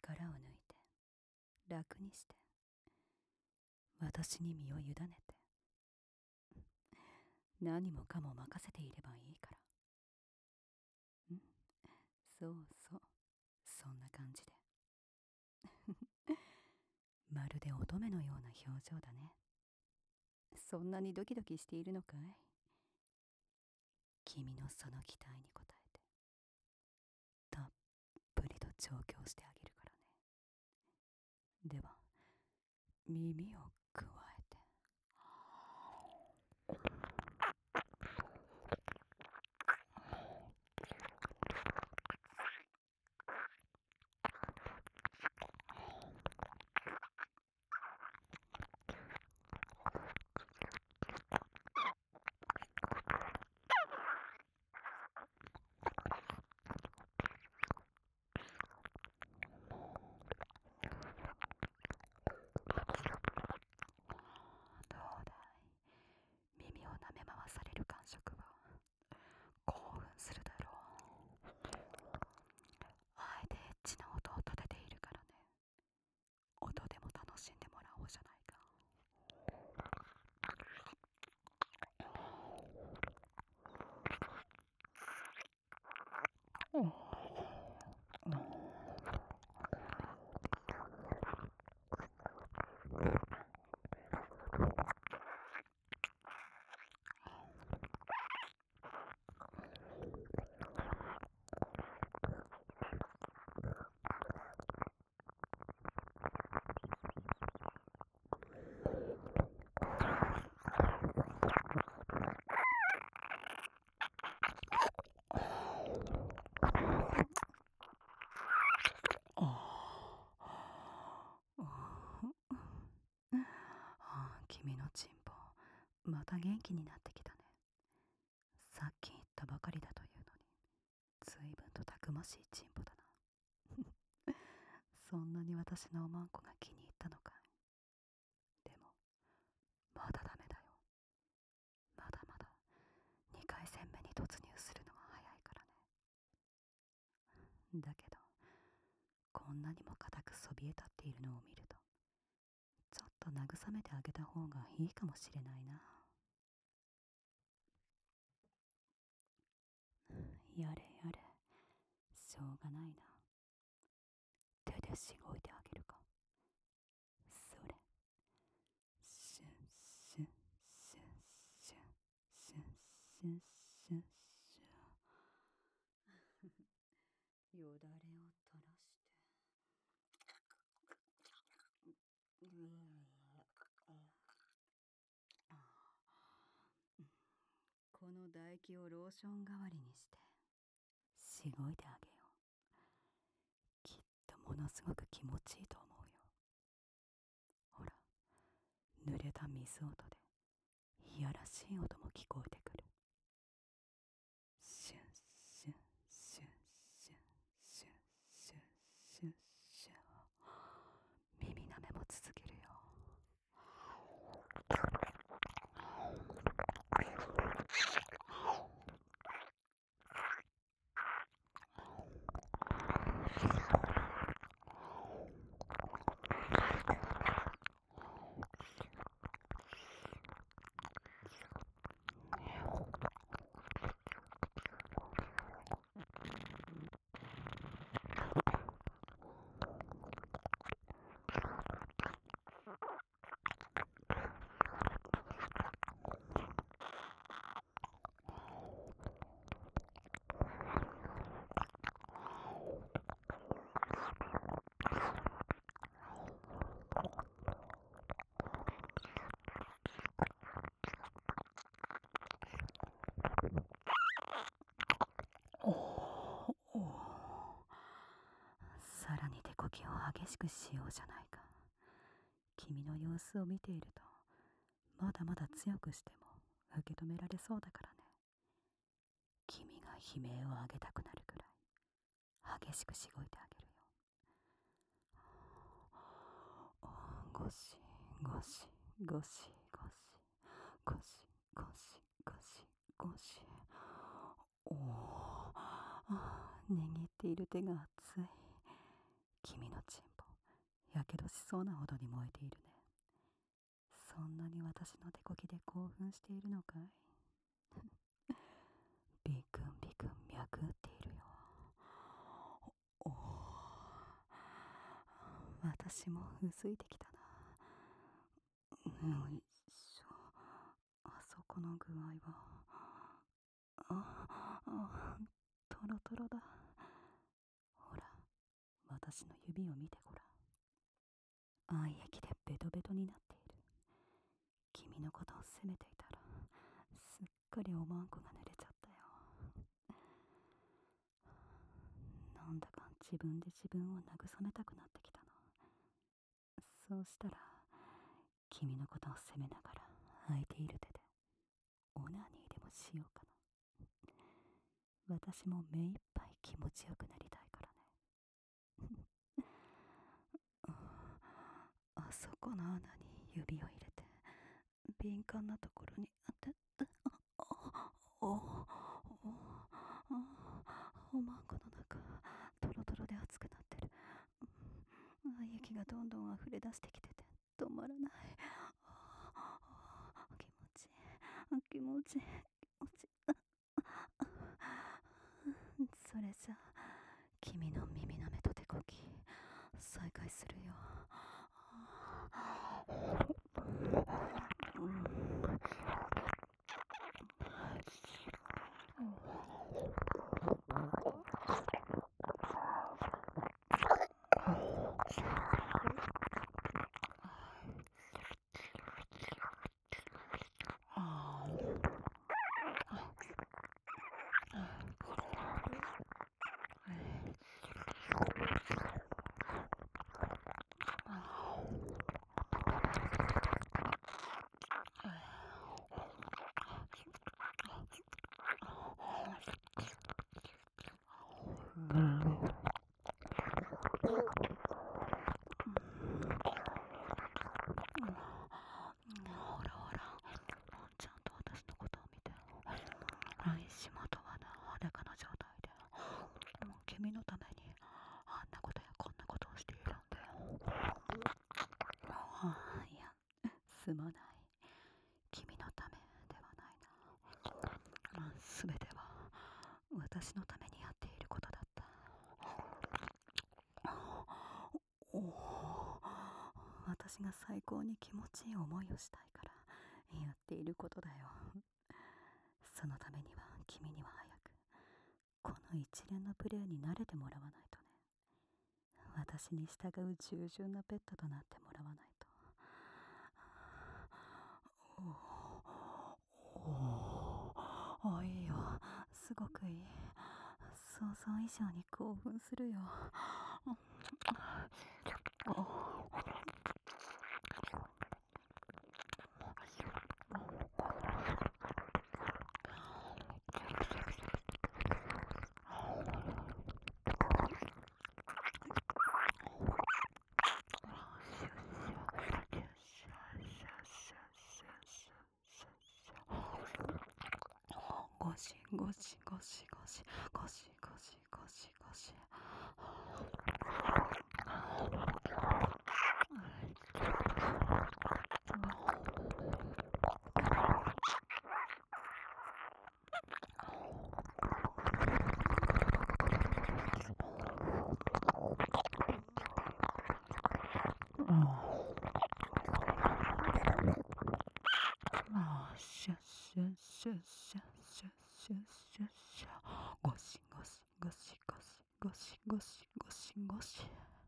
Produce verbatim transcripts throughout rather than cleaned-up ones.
力を抜いて、楽にして、私に身を委ねて、何もかも任せていればいいから。んそうそう、そんな感じで。まるで乙女のような表情だね。そんなにドキドキしているのかい？君のその期待に応えて、たっぷりと調教してあげるからね。では、耳をくわえて。どうだい？耳を舐め回される感触は興奮するだろう。あえてエッチな音を立てているからね。音でも楽しんでもらおうじゃないか。君のチンポ、また元気になってきたね。さっき言ったばかりだというのに、ずいぶんとたくましいチンポだな。そんなに私のおまんこが気に入ったのかい？でも、まだダメだよ。まだまだにかい戦目に突入するのが早いからね。だけど、こんなにも固くそびえ立っているのを見ると、ちょっと慰めてあげた方がいいかもしれないな。やれやれ、しょうがないな。手でしごいてあげるか。それ。シュンシュンシュンシュンシュンシュンシュンシュン。よだれを垂らして。この唾液をローション代わりにしてしごいてあげよう。きっとものすごく気持ちいいと思うよ。ほら、濡れた水音でいやらしい音も聞こえてくる。シュンシュンシュンシュンシュンシュンシュンシュン。耳なめも続けるよ。さらに手こきを激しくしようじゃないか。君の様子を見ていると、まだまだ強くしても受け止められそうだからね。君が悲鳴を上げたくなるくらい激しくしごいてあげるよ。ゴシゴシゴシゴシゴシゴシゴシゴシ。おお、握っている手が熱い。気君のチンポ、やけどしそうなほどに燃えているね。そんなに私の手こきで興奮しているのかい？ビクンビクン脈打っているよ。おお、私もうずいてきたな。よいしょ。あそこの具合は、ああ、トロトロだ。ほら、私の指を見てごらん。愛液でベトベトになっている。君のことを責めていたら、すっかりおまんこが濡れちゃったよ。なんだか自分で自分を慰めたくなってきたの。そうしたら、君のことを責めながら空いている手でオナニーでもしようかな。私も目いっぱい気持ちよくなりたいからね。あそこの穴に指を入れて、敏感なところに当てて、おおおおまんこの中、トロトロで熱くなってる。愛液がどんどん溢れ出してきてて止まらない。気持ちいい、気持ちいい、気持ちいい。それじゃ君の耳なめと手こき再開するよ。ほらほら、ちゃんと私のことを見て。石本はな、裸の状態で君のためにあんなことやこんなことをしているんだよ。ああ、いや、すまない。君のためではないな。すべては私のためにやっていることだった。おお、私が最高に気持ちいい思いをしたいからやっていることだよ。そのためには君には早くこの一連のプレーに慣れてもらわないとね。私に従う従順なペットとなってもらわないと。おお、おいいよ、すごくいい。想像以上に興奮するよ。ゴシゴシゴシゴシゴシゴシゴシゴシ。シャッシャッシャッシャッシャッシャッシャッシャッ、ゴシゴシゴシゴシゴシゴシゴシゴシ。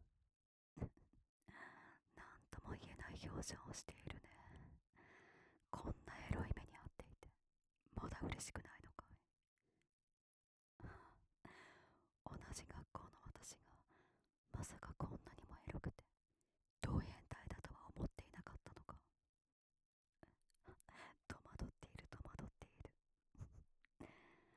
なんとも言えない表情をしているね。こんなエロい目に遭っていてまだ嬉しくないのかい？同じ学校の私がまさかこんなにもエロくて同変態だとは思っていなかったのか。戸惑っている戸惑っている。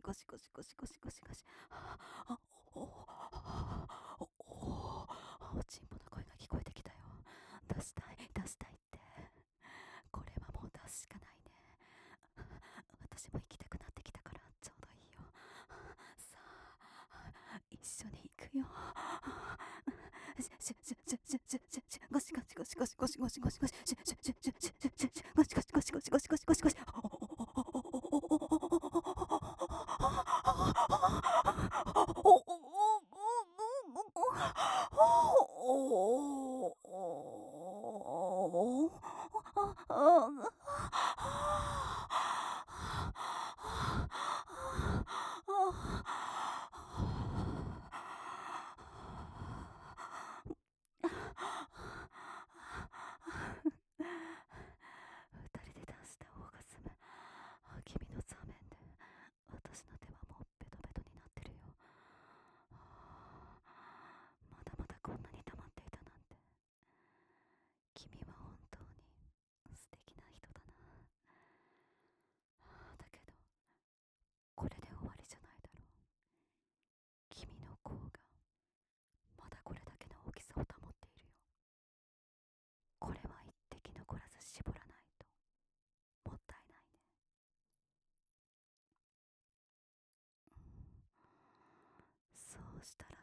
ゴシゴシゴシゴシゴシゴシ。あおおおおチンポの声が聞こえてきたよ。出したい出したいって。これはもう出すしかないね。私も行きたくなってきたからちょうどいいよ。さあ一ゴシゴシゴシシュシュシュシュシュシュシュシュゴシゴシゴシゴシゴシゴシゴシゴシ二人で出したオーガズム。君の座面で私の手はもうベトベトになってるよ。まだまだこんなに溜まっていたなんて。君は本当に素敵な人だな。だけどこれで終わりじゃないだろう。君の甲がまだこれだけの大きさを保っているよ。これは一滴残らず絞らないともったいないね。そうしたら